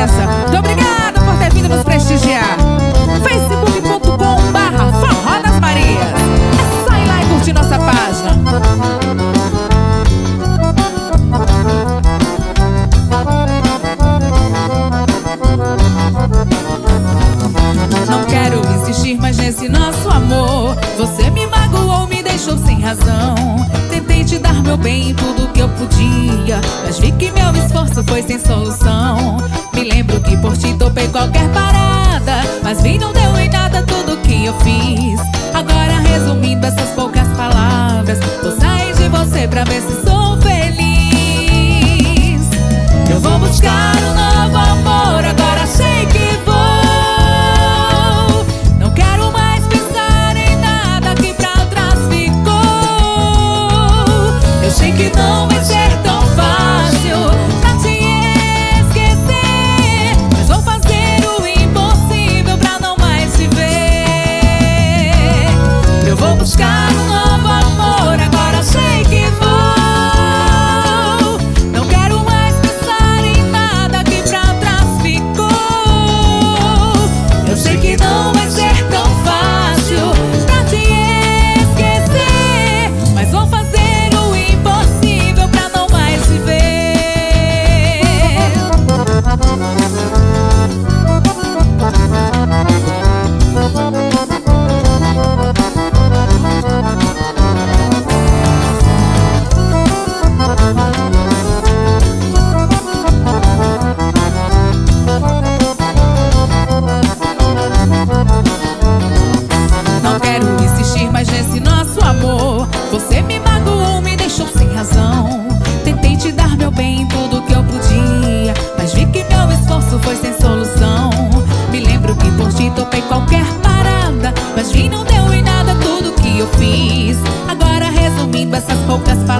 presença. Muito obrigada por ter vindo nos prestigiar. facebook.com/Forró das Marias. É só ir lá e curtir nossa página. Não quero insistir mais nesse nosso amor. Você me magoou, me deixou sem razão. Tentei te dar meu bem, tudo que eu podia, mas vi que meu esforço foi sem solução. Me lembro que por ti topei qualquer parada, mas vi não deu em nada tudo que eu fiz. Agora resumindo essas poucas palavras, vou sair de você pra ver se sou feliz. Eu vou buscar um novo amor, agora sei que vou. Não quero mais pensar em nada que pra trás ficou. Eu sei que não vai ser tão fácil pra te esquecer, mas vou fazer o impossível pra não mais te ver. Eu vou buscar um novo amor, agora sei que vou. Não quero mais pensar em nada que pra trás ficou. Eu sei que não vai ser tão fácil pra te esquecer, mas vou fazer o impossível pra não mais te ver. Não quero insistir mais nesse nosso amor. Você me magoou, me deixou sem razão. Tentei te dar meu bem, tudo que eu podia, mas vi que meu esforço foi sem solução. Me lembro que por ti topei qualquer parada, mas vi não deu em nada tudo que eu fiz. Agora resumindo essas poucas palavras,